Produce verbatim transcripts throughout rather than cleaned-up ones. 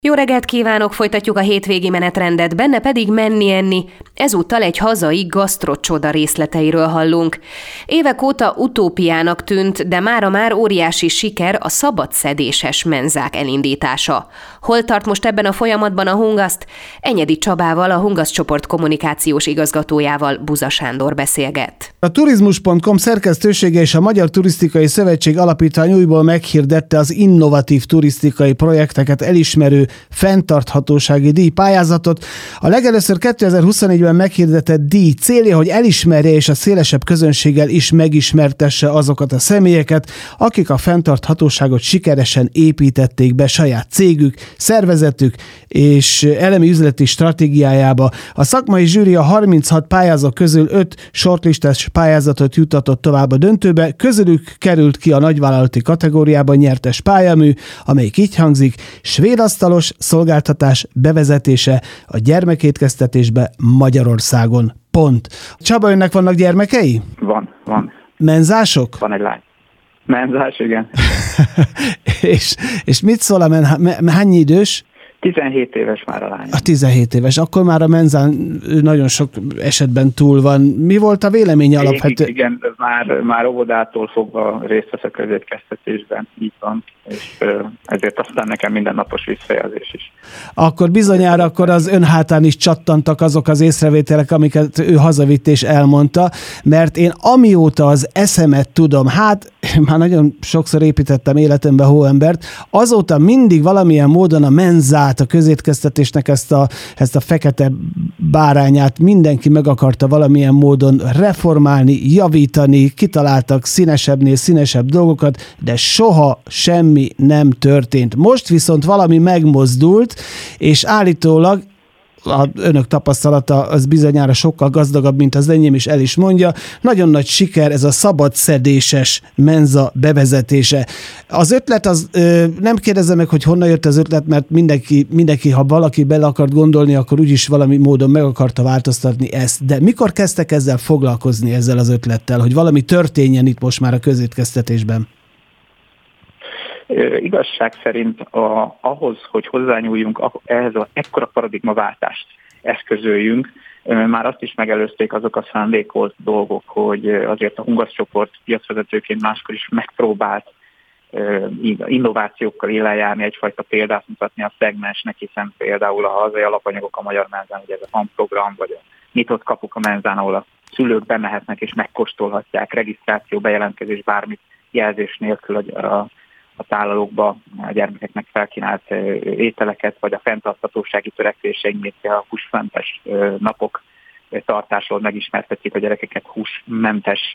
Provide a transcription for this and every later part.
Jó reggelt kívánok, folytatjuk a hétvégi menetrendet, benne pedig menni-enni. Ezúttal egy hazai gasztrocsoda részleteiről hallunk. Évek óta utópiának tűnt, de mára már óriási siker a szabadszedéses menzák elindítása. Hol tart most ebben a folyamatban a Hungaszt? Enyedi Csabával, a Hungaszt csoport kommunikációs igazgatójával Buza Sándor beszélget. A turizmus pont com szerkesztősége és a Magyar Turisztikai Szövetség Alapítvány újból meghirdette az innovatív turisztikai projekteket elismerő fenntarthatósági díjpályázatot. A legelőször kétezer-huszonnégyben meghirdetett díj célja, hogy elismerje és a szélesebb közönséggel is megismertesse azokat a személyeket, akik a fenntarthatóságot sikeresen építették be saját cégük, szervezetük és elemi üzleti stratégiájába. A szakmai zsűri a harminchat pályázó közül öt shortlistás pályázatot juttatott tovább a döntőbe, közülük került ki a nagyvállalati kategóriában nyertes pályamű, amelyik így hangzik: svédasztalos szolgáltatás bevezetése a gyermekétkeztetésbe Magyarországon. Pont. Csaba, önnek vannak gyermekei? Van, van. Menzások? Van egy lány. Menzás, igen. és, és mit szól a men... Hány idős? tizenhét éves már a lány. A tizenhét éves. Akkor már a menzán nagyon sok esetben túl van. Mi volt a véleménye alapvetően? Igen, ez már, már óvodától fogva részt vesz a közétkeztetésben. Így van. És ezért aztán nekem mindennapos visszajelzés is. Akkor bizonyára akkor az ön hátán is csattantak azok az észrevételek, amiket ő hazavitt és elmondta, mert én amióta az eszemet tudom, hát már nagyon sokszor építettem életembe hóembert, azóta mindig valamilyen módon a menzát, a közétkeztetésnek ezt a, ezt a fekete bárányát mindenki meg akarta valamilyen módon reformálni, javítani, kitaláltak színesebbnél színesebb dolgokat, de soha semmi nem történt. Most viszont valami megmozdult, és állítólag a önök tapasztalata az bizonyára sokkal gazdagabb, mint az enyém, is el is mondja. Nagyon nagy siker ez a szabadszedéses menza bevezetése. Az ötlet, az ö, nem kérdezem meg, hogy honnan jött az ötlet, mert mindenki, mindenki, ha valaki bele akart gondolni, akkor úgyis valami módon meg akarta változtatni ezt. De mikor kezdtek ezzel foglalkozni, ezzel az ötlettel, hogy valami történjen itt most már a közétkeztetésben? Igazság szerint a, ahhoz, hogy hozzányúljunk ehhez az ekkora paradigmaváltást eszközöljünk, már azt is megelőzték azok a szándékolt dolgok, hogy azért a Hungaszt csoport piacvezetőként máskor is megpróbált innovációkkal élen egyfajta példát mutatni a szegmensnek, hiszen például a hazai alapanyagok a magyar menzán, ugye ez a FAM-program, vagy a nyitott kapuk a menzán, ahol a szülők bemehetnek és megkóstolhatják, regisztráció, bejelentkezés, bármit jelzés nélkül a a tálalókba a gyermekeknek felkínált ételeket, vagy a fenntarthatósági törekvéseinknél a húsmentes napok tartásról megismertetjük a gyerekeket húsmentes,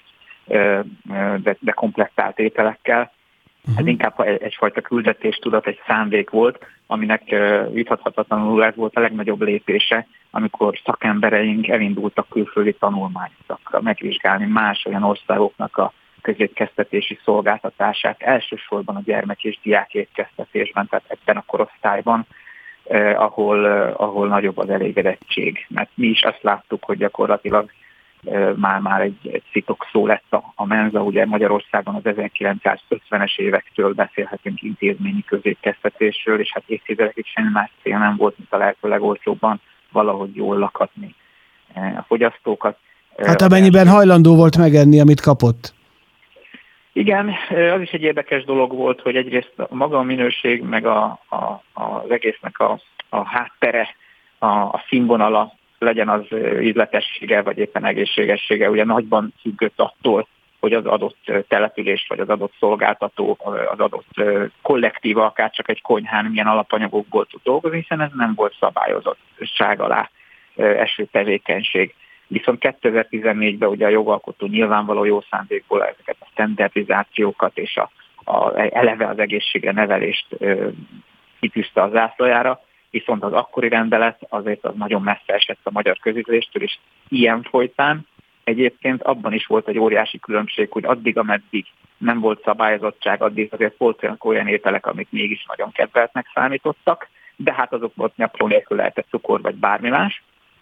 de, de komplektált ételekkel. Uh-huh. Ez inkább egyfajta küldetéstudat, egy szándék volt, aminek vitathatatlanul ez volt a legnagyobb lépése, amikor szakembereink elindultak külföldi tanulmányokra megvizsgálni más olyan országoknak a közétkeztetési szolgáltatását, elsősorban a gyermek- és diákétkeztetésben, tehát ebben a korosztályban, eh, ahol, eh, ahol nagyobb az elégedettség. Mert mi is azt láttuk, hogy gyakorlatilag eh, már, már egy, egy szitok szó lett a, a menza, ugye Magyarországon az ezerkilencszázötvenes évektől beszélhetünk intézményi közétkeztetésről, és hát évtizedekig semmi más cél nem volt, mint a lehető legolcsóbban valahogy jól lakatni eh, a fogyasztókat. Hát amennyiben hajlandó volt megenni, amit kapott. Igen, az is egy érdekes dolog volt, hogy egyrészt a maga a minőség, meg a, a, az egésznek a, a háttere, a, a színvonala, legyen az ízletessége, vagy éppen egészségessége, ugye nagyban függött attól, hogy az adott település, vagy az adott szolgáltató, az adott kollektíva, akár csak egy konyhán milyen alapanyagokból tud dolgozni, hiszen ez nem volt szabályozottság alá eső tevékenység. Viszont kétezer-tizennégyben ugye a jogalkotó nyilvánvaló jó szándékból ezeket a standardizációkat és a, a, eleve az egészségre nevelést ö, kitűzte a zászlajára, viszont az akkori rendelet azért az nagyon messze esett a magyar közügyléstől, és ilyen folytán egyébként abban is volt egy óriási különbség, hogy addig, ameddig nem volt szabályozottság, addig azért voltak olyan ételek, amik mégis nagyon kedveltnek számítottak, de hát azok volt nyapró nélkül lehetett cukor vagy bármi más,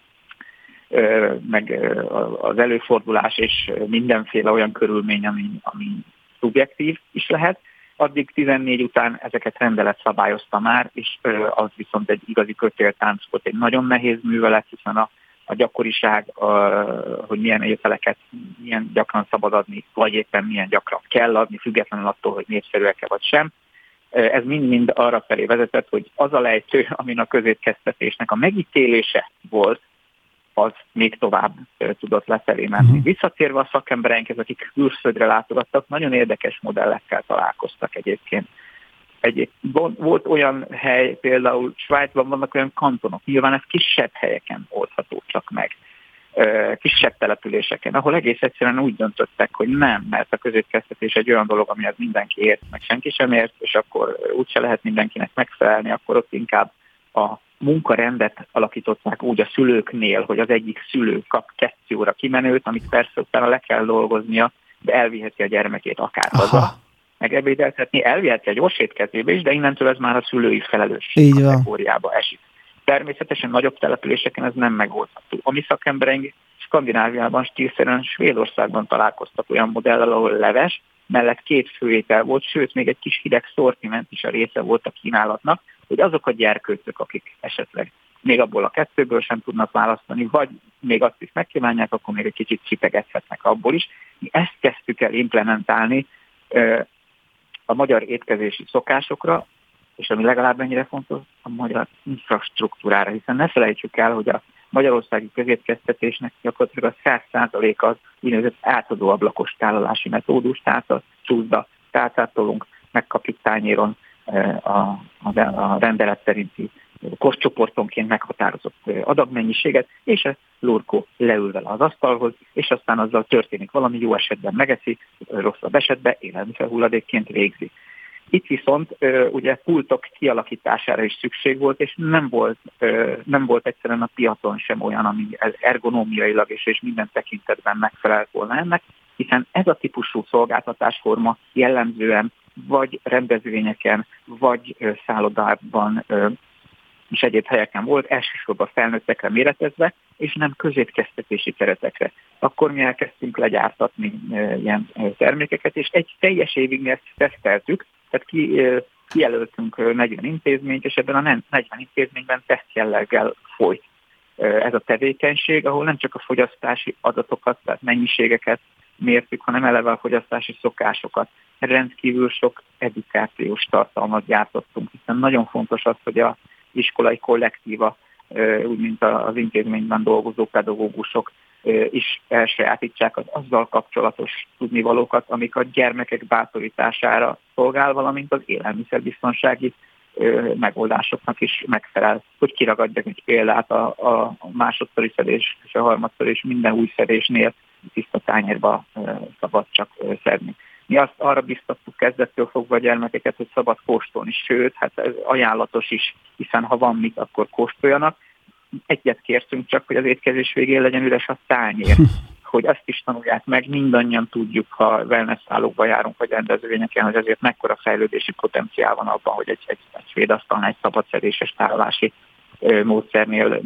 meg az előfordulás és mindenféle olyan körülmény, ami, ami szubjektív is lehet, Addig tizennégy után ezeket rendelet szabályozta már, és az viszont egy igazi kötéltánc volt, egy nagyon nehéz művelet, hiszen a, a gyakoriság, a, hogy milyen ételeket milyen gyakran szabad adni, vagy éppen milyen gyakran kell adni, függetlenül attól, hogy népszerűek-e vagy sem. Ez mind-mind arra felé vezetett, hogy az a lejtő, amin a közétkeztetésnek a megítélése volt, az még tovább tudott lefelé menni. Uh-huh. Visszatérve a szakembereinkhez, akik külföldre látogattak, nagyon érdekes modellekkel találkoztak egyébként. Egy, volt olyan hely, például Svájcban vannak olyan kantonok, nyilván ez kisebb helyeken oldható csak meg, kisebb településeken, ahol egész egyszerűen úgy döntöttek, hogy nem, mert a közétkeztetés egy olyan dolog, amihez mindenki ért, meg senki sem ért, és akkor úgyse lehet mindenkinek megfelelni, akkor ott inkább a munkarendet alakították úgy a szülőknél, hogy az egyik szülő kap kettő óra kimenőt, amit persze utána le kell dolgoznia, de elviheti a gyermekét akár haza, meg ebédeltetni, elviheti a gyors étkezébe is, de innentől ez már a szülői felelősség kategóriába esik. Természetesen nagyobb településeken ez nem megoldható. A mi szakembereink Skandináviában, stílszerűen Svédországban találkoztak olyan modellel, ahol leves, mellett két főétel volt, sőt, még egy kis hideg szortiment is a része volt a kínálatnak, hogy azok a gyerkőcök, akik esetleg még abból a kettőből sem tudnak választani, vagy még azt is megkívánják, akkor még egy kicsit csipegethetnek abból is. Mi ezt kezdtük el implementálni a magyar étkezési szokásokra, és ami legalább ennyire fontos, a magyar infrastruktúrára, hiszen ne felejtsük el, hogy a magyarországi közétkeztetésnek gyakorlatilag a száz százalék az úgynevezett átadó ablakos tálalási metódus, tehát a csúszda tálcát tolunk, megkapjuk tányéron a, a, a rendelet szerinti kostcsoportonként meghatározott adagmennyiséget, és a lurkó leül vele az asztalhoz, és aztán azzal történik valami, jó esetben megeszi, rosszabb esetben élelmiszerhulladékként végzi. Itt viszont ugye pultok kialakítására is szükség volt, és nem volt, nem volt egyszerűen a piacon sem olyan, ami ergonómiailag és, és minden tekintetben megfelelt volna ennek, hiszen ez a típusú szolgáltatásforma jellemzően vagy rendezvényeken, vagy szállodában és egyéb helyeken volt, elsősorban felnőttekre méretezve, és nem közétkeztetési keretekre. Akkor mi elkezdtünk legyártatni ilyen termékeket, és egy teljes évig mi ezt teszteltük, tehát ki, kijelöltünk negyven intézményt, és ebben a negyven intézményben tesztjelleggel folyt ez a tevékenység, ahol nem csak a fogyasztási adatokat, tehát mennyiségeket mértük, hanem eleve a fogyasztási szokásokat. Rendkívül sok edukációs tartalmat gyártottunk, hiszen nagyon fontos az, hogy az iskolai kollektíva, úgy mint az intézményben dolgozó pedagógusok is elsajátítsák az azzal kapcsolatos tudnivalókat, amik a gyermekek bátorítására szolgál, valamint az élelmiszerbiztonsági megoldásoknak is megfelel. Hogy kiragadjak egy példát, a, a másodszori szedés és a harmadszor és minden új szedésnél tiszta tányérba szabad csak szedni. Mi azt arra biztattuk kezdettől fogva a gyermekeket, hogy szabad kóstolni, sőt, hát ez ajánlatos is, hiszen ha van mit, akkor kóstoljanak. Egyet kértünk csak, hogy az étkezés végén legyen üres a tányér, hogy azt is tanulják meg, mindannyian tudjuk, ha wellness szállókba járunk, vagy rendezvényeken, hogy azért mekkora fejlődési potenciál van abban, hogy egy, egy, egy svéd asztalnál egy szabadszedéses tárolási módszernél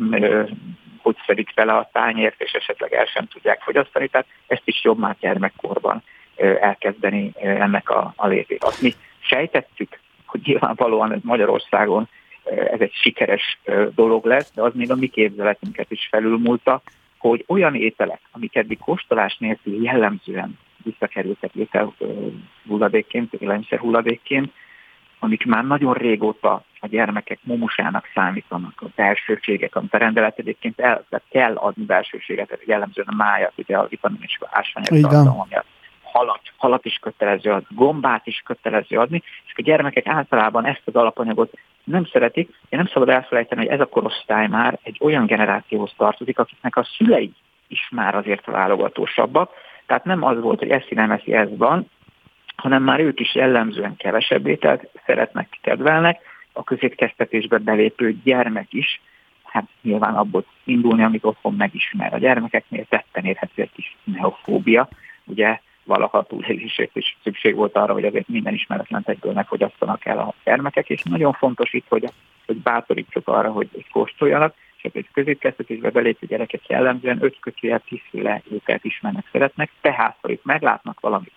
hogy szedik vele a tányért, és esetleg el sem tudják fogyasztani, tehát ezt is jobb már gyermekkorban elkezdeni ennek a, a létét. Azt mi sejtettük, hogy nyilvánvalóan ez Magyarországon ez egy sikeres dolog lesz, de az még a mi képzeletünket is felülmúlta, hogy olyan ételek, amik eddig kóstolás nélkül jellemzően visszakerültek ételhulladékként, élelmiszerhulladékként, amik már nagyon régóta a gyermekek mumusának számítanak, a belsőségek, amit a rendelet egyébként el, kell adni belsőséget, jellemzően a májat, ugye a vitamin és ásványok tartalma miatt. Halat, halat is kötelező adni, gombát is kötelező adni, és a gyermekek általában ezt az alapanyagot nem szeretik. Én nem szabad elfelejteni, hogy ez a korosztály már egy olyan generációhoz tartozik, akiknek a szülei is már azért válogatósabbak. Tehát nem az volt, hogy eszi, nem eszi, ez van, hanem már ők is jellemzően kevesebb ételt szeretnek, kedvelnek. A közétkeztetésbe belépő gyermek is, hát nyilván abból indulni, amit otthon megismer. A gyermekeknél tetten érhető egy kis neofóbia, ugye valaha túlélésért is szükség volt arra, hogy azért minden ismeretlent egyből megfogyasztanak el a termékek, és nagyon fontos itt, hogy, hogy bátorítsuk arra, hogy, hogy kóstoljanak, és egy közétkeztetésbe belépő gyerekek jellemzően öt kötőjel tízféle ételt ismernek, szeretnek, tehát, ha itt meglátnak valamit,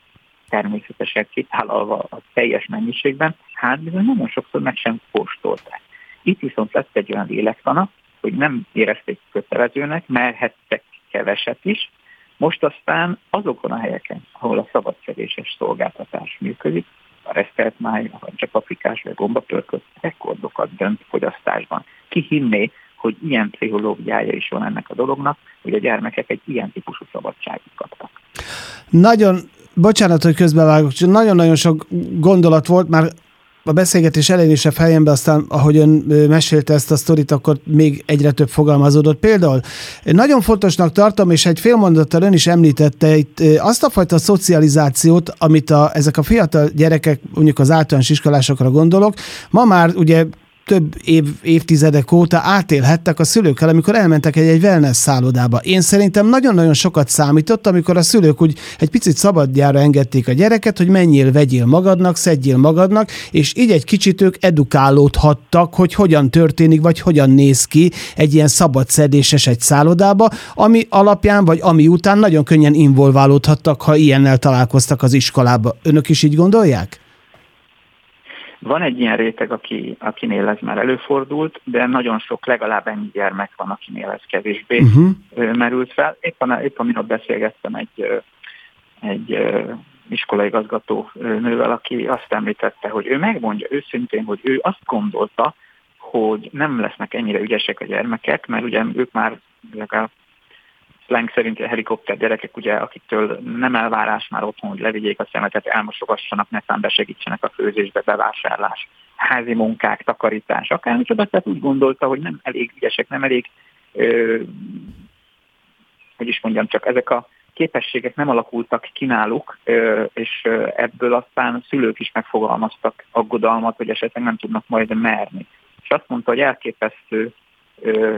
természetesen kitálalva a teljes mennyiségben, hát bizony nagyon sokszor meg sem kóstolták. Itt viszont lett egy olyan lélektana, hogy nem érezték kötelezőnek, merhettek keveset is. Most aztán azokon a helyeken, ahol a szabadszedéses szolgáltatás működik, a resztelt máj, a paprikás vagy gombapörkölt rekordokat dönt fogyasztásban. Ki hinné, hogy ilyen pszichológiája is van ennek a dolognak, hogy a gyermekek egy ilyen típusú szabadságot kaptak. Nagyon, bocsánat, hogy közbevágok, nagyon-nagyon sok gondolat volt, már a beszélgetés elején is a fejembe, aztán ahogy ön mesélte ezt a sztorit, akkor még egyre több fogalmazódott. Például nagyon fontosnak tartom, és egy fél mondattal ön is említette itt azt a fajta szocializációt, amit a, ezek a fiatal gyerekek, mondjuk az általános iskolásokra gondolok, ma már ugye több év, évtizedek óta átélhettek a szülőkkel, amikor elmentek egy, egy wellness szállodába. Én szerintem nagyon-nagyon sokat számított, amikor a szülők úgy egy picit szabadjára engedték a gyereket, hogy menjél, vegyél magadnak, szedjél magadnak, és így egy kicsit ők edukálódhattak, hogy hogyan történik, vagy hogyan néz ki egy ilyen szabadszedéses egy szállodába, ami alapján, vagy ami után nagyon könnyen involválódhattak, ha ilyennel találkoztak az iskolába. Önök is így gondolják? Van egy ilyen réteg, aki, akinél ez már előfordult, de nagyon sok, legalább ennyi gyermek van, akinél ez kevésbé uh-huh. merült fel. Éppen, éppen minap beszélgettem egy, egy iskolaigazgató nővel, aki azt említette, hogy ő megmondja őszintén, hogy ő azt gondolta, hogy nem lesznek ennyire ügyesek a gyermekek, mert ugye ők már legalább slang szerint a helikopter gyerekek, ugye, akiktől nem elvárás már otthon, hogy levigyék a szemetet, elmosogassanak, netán besegítsenek a főzésbe, bevásárlás, házi munkák, takarítás, akármicsoda, tehát úgy gondolta, hogy nem elég ügyesek, nem elég, ö, hogy is mondjam, csak ezek a képességek nem alakultak ki náluk, ö, és ebből aztán szülők is megfogalmaztak aggodalmat, hogy esetleg nem tudnak majd merni. És azt mondta, hogy elképesztő ö,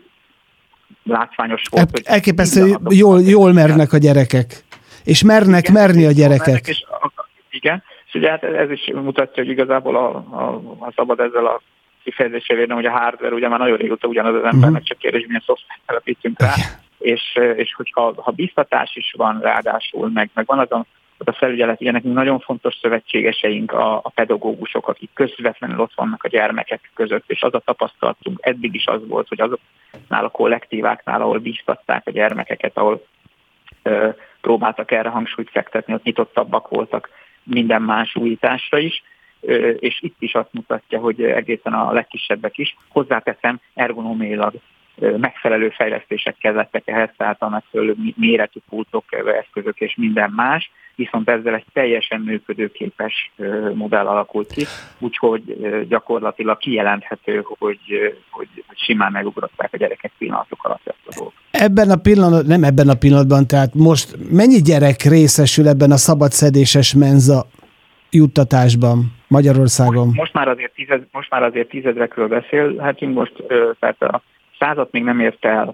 látványos volt. Hogy elképesztő, jól, jól mernek a gyerekek. És mernek igen, merni a gyerekek. És, igen, és ugye hát ez is mutatja, hogy igazából a, a, a szabad ezzel a kifejezéssel érnem, hogy a hardware ugye már nagyon régóta ugyanaz az embernek, uh-huh. csak kérdés, milyen szoftvert telepítünk rá, és, és hogyha ha biztatás is van ráadásul, meg, meg van az a, az a felügyelet, ugye nekünk nagyon fontos szövetségeseink a, a pedagógusok, akik közvetlenül ott vannak a gyermekek között, és az a tapasztalatunk eddig is az volt, hogy azoknál a kollektíváknál, ahol bíztatták a gyermekeket, ahol ö, próbáltak erre hangsúlyt fektetni, ott nyitottabbak voltak minden más újításra is, ö, és itt is azt mutatja, hogy egészen a legkisebbek is, hozzáteszem, ergonomiailag megfelelő fejlesztésekkel lettek ehhez, tehát a megfelelő méretű pultok, eszközök és minden más, viszont ezzel egy teljesen működőképes modell alakult ki, úgyhogy gyakorlatilag kijelenthető, hogy, hogy, hogy simán megugrották a gyerekek pillanatok alatt ezt a dolgot. Ebben a pillanatban, nem ebben a pillanatban, tehát most mennyi gyerek részesül ebben a szabadszedéses menza juttatásban Magyarországon? Most, most, már, azért tízed, most már azért tízezrekről beszélhetünk, most tehát a százat még nem ért el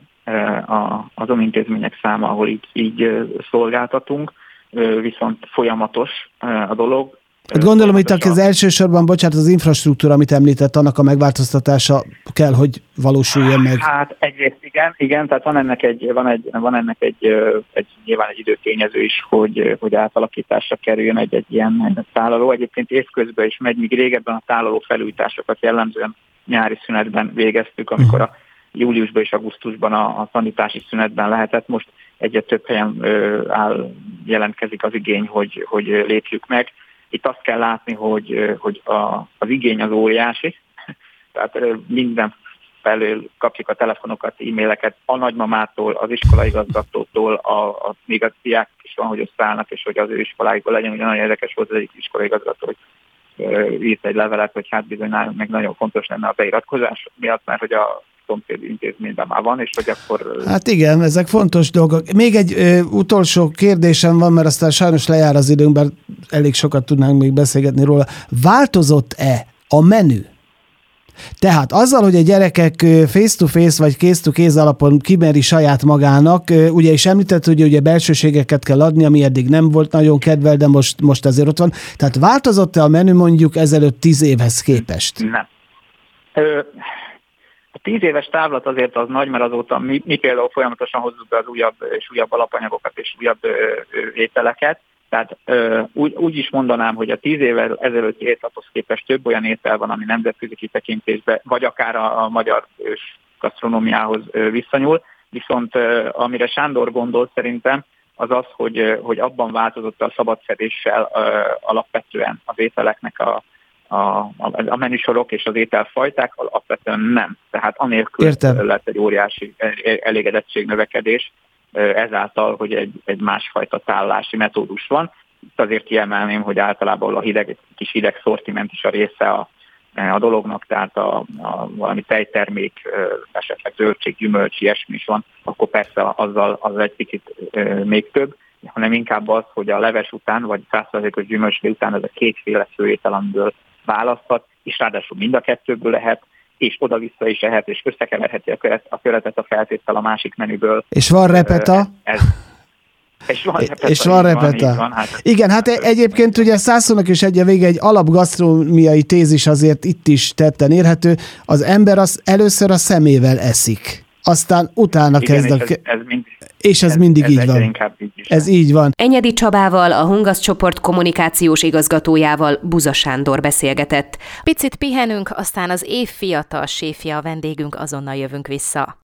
azon intézmények száma, ahol így, így szolgáltatunk, viszont folyamatos a dolog. Hát gondolom, itt az elsősorban, bocsánat, az infrastruktúra, amit említett, annak a megváltoztatása kell, hogy valósuljon meg. Hát egyrészt igen, igen, tehát van ennek egy, van egy, van ennek egy, egy nyilván egy időtényező is, hogy, hogy átalakításra kerüljön egy, egy ilyen tálaló. Egyébként évközben is megy, míg régebben a tálaló felújításokat jellemzően nyári szünetben végeztük, amikor a júliusban és augusztusban a, a tanítási szünetben lehetett. Most egyre több helyen ö, áll, jelentkezik az igény, hogy, hogy lépjük meg. Itt azt kell látni, hogy, hogy a, az igény az óriási, tehát minden felől kapjuk a telefonokat, e-maileket a nagymamától, az iskolaigazgatótól, a, a, még a diák is van, hogy összeállnak, és hogy az ő iskoláikból legyen, ugye nagyon érdekes volt az egyik iskolaigazgató, hogy írt egy levelet, hogy hát bizony nálunk meg nagyon fontos lenne a beiratkozás miatt, mert hogy a szomszéd intézményben már van, és hogy akkor... Hát igen, ezek fontos dolgok. Még egy ö, utolsó kérdésem van, mert aztán sajnos lejár az időnk, bár elég sokat tudnánk még beszélgetni róla. Változott-e a menü? Tehát azzal, hogy a gyerekek face-to-face vagy case-to-case alapon kimeri saját magának, ugye is említett, hogy ugye belsőségeket kell adni, ami eddig nem volt nagyon kedvel, de most, most azért ott van. Tehát változott-e a menü mondjuk ezelőtt tíz évhez képest? Nem. Ö, a tíz éves távlat azért az nagy, mert azóta mi, mi például folyamatosan hozzuk be az újabb és újabb alapanyagokat és újabb ö, ö, ételeket. Tehát ö, úgy, úgy is mondanám, hogy a tíz évvel ezelőtti étlaphoz képest több olyan étel van, ami nemzetközi kitekintésben, vagy akár a, a magyar ős gasztronómiához ö, visszanyúl. Viszont ö, amire Sándor gondol szerintem, az az, hogy, hogy abban változott a szabadszedéssel ö, alapvetően az ételeknek a, a, a menüsorok és az ételfajták, alapvetően nem. Tehát anélkül Értem. lett egy óriási elégedettségnövekedés, ezáltal, hogy egy, egy másfajta tálási metódus van. Itt azért kiemelném, hogy általában a hideg, kis hideg szortiment is a része a, a dolognak, tehát a, a valami tejtermék, esetleg zöldség, gyümölcs, ilyesmi is van, akkor persze azzal az egy picit még több, hanem inkább az, hogy a leves után, vagy száz százalékos gyümölcslé után ez a kétféle főétel, amiből választhat, és ráadásul mind a kettőből lehet, és oda-vissza is ehet, és összekeverheti a, köret, a köretet a feltétel a másik menüből. És van repeta. Ez, és van repeta. És van repeta. Van, van, hát, Igen, hát egyébként ugye Szászónak is egy a vége egy alapgasztronómiai tézis azért itt is tetten érhető. Az ember az először a szemével eszik. Aztán utána igen, kezd a... És ez, ez mind, és ez, ez mindig ez így van. Így is ez így van. Enyedi Csabával, a Hungasz csoport kommunikációs igazgatójával Buza Sándor beszélgetett. Picit pihenünk, aztán az év fiatal séfje a vendégünk, azonnal jövünk vissza.